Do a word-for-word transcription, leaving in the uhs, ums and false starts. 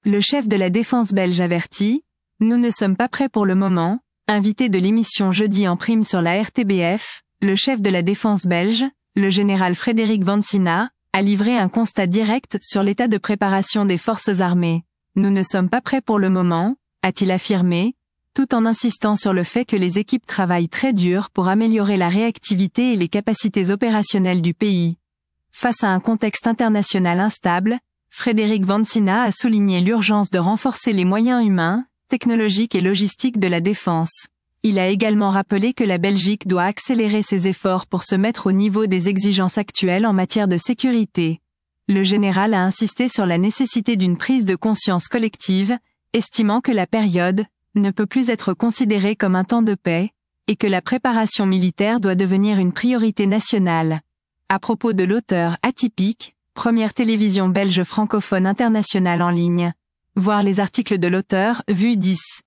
Le chef de la défense belge avertit « Nous ne sommes pas prêts pour le moment ». Invité de l'émission Jeudi en prime sur la R T B F, le chef de la défense belge, le général Frédéric Vansina, a livré un constat direct sur l'état de préparation des forces armées. « Nous ne sommes pas prêts pour le moment », a-t-il affirmé, tout en insistant sur le fait que les équipes travaillent très dur pour améliorer la réactivité et les capacités opérationnelles du pays. Face à un contexte international instable, Frédéric Vansina a souligné l'urgence de renforcer les moyens humains, technologiques et logistiques de la défense. Il a également rappelé que la Belgique doit accélérer ses efforts pour se mettre au niveau des exigences actuelles en matière de sécurité. Le général a insisté sur la nécessité d'une prise de conscience collective, estimant que la période ne peut plus être considérée comme un temps de paix, et que la préparation militaire doit devenir une priorité nationale. À propos de l'auteur Atypique, première télévision belge francophone internationale en ligne. Voir les articles de l'auteur, vue dix.